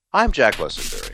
I'm Jack Lessenberry.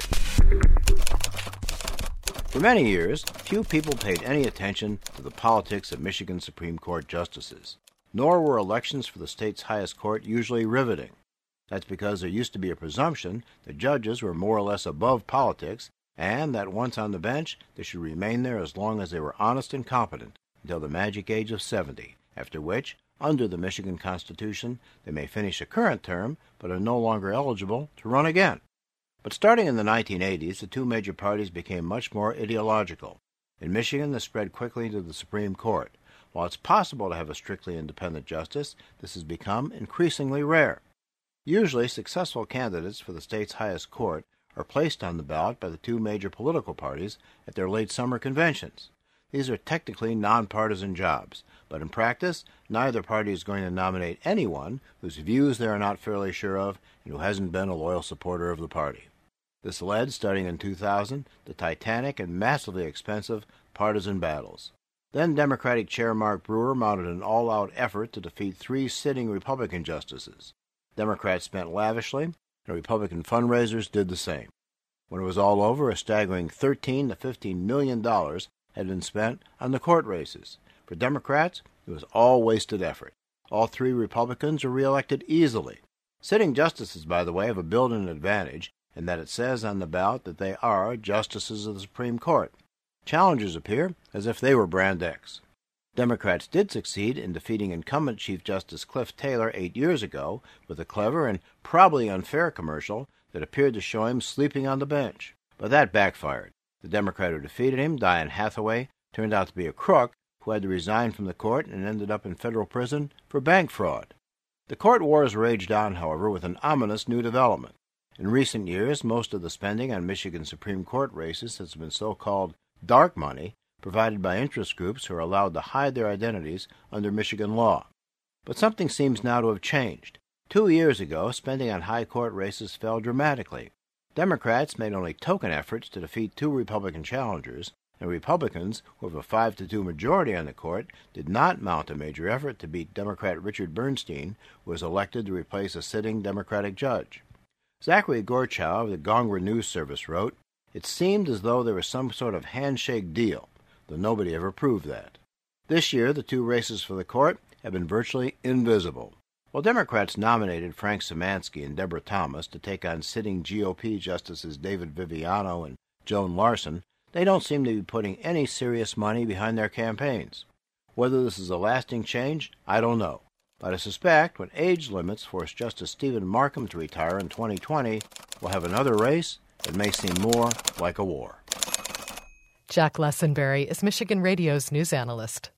For many years, few people paid any attention to the politics of Michigan Supreme Court justices, nor were elections for the state's highest court usually riveting. That's because there used to be a presumption that judges were more or less above politics, and that once on the bench, they should remain there as long as they were honest and competent, until the magic age of 70, after which, under the Michigan Constitution, they may finish a current term, but are no longer eligible to run again. But starting in the 1980s, the two major parties became much more ideological. In Michigan, this spread quickly to the Supreme Court. While it's possible to have a strictly independent justice, this has become increasingly rare. Usually, successful candidates for the state's highest court are placed on the ballot by the two major political parties at their late summer conventions. These are technically nonpartisan jobs, but in practice, neither party is going to nominate anyone whose views they are not fairly sure of and who hasn't been a loyal supporter of the party. This led, starting in 2000, to titanic and massively expensive partisan battles. Then Democratic Chair Mark Brewer mounted an all-out effort to defeat 3 sitting Republican justices. Democrats spent lavishly, and Republican fundraisers did the same. When it was all over, a staggering $13 to $15 million had been spent on the court races. For Democrats, it was all wasted effort. All 3 Republicans were reelected easily. Sitting justices, by the way, have a built-in advantage in that it says on the ballot that they are justices of the Supreme Court. Challengers appear as if they were Brand X. Democrats did succeed in defeating incumbent Chief Justice Cliff Taylor 8 years ago with a clever and probably unfair commercial that appeared to show him sleeping on the bench. But that backfired. The Democrat who defeated him, Diane Hathaway, turned out to be a crook who had to resign from the court and ended up in federal prison for bank fraud. The court wars raged on, however, with an ominous new development. In recent years, most of the spending on Michigan Supreme Court races has been so-called dark money provided by interest groups who are allowed to hide their identities under Michigan law. But something seems now to have changed. 2 years ago, spending on high court races fell dramatically. Democrats made only token efforts to defeat 2 Republican challengers, and Republicans, who have a 5-2 majority on the court, did not mount a major effort to beat Democrat Richard Bernstein, who was elected to replace a sitting Democratic judge. Zachary Gorchow of the Gongwa News Service wrote, "It seemed as though there was some sort of handshake deal, though nobody ever proved that." This year, the 2 races for the court have been virtually invisible. While Democrats nominated Frank Szymanski and Deborah Thomas to take on sitting GOP Justices David Viviano and Joan Larson, they don't seem to be putting any serious money behind their campaigns. Whether this is a lasting change, I don't know. But I suspect when age limits force Justice Stephen Markham to retire in 2020, we'll have another race that may seem more like a war. Jack Lessenberry is Michigan Radio's news analyst.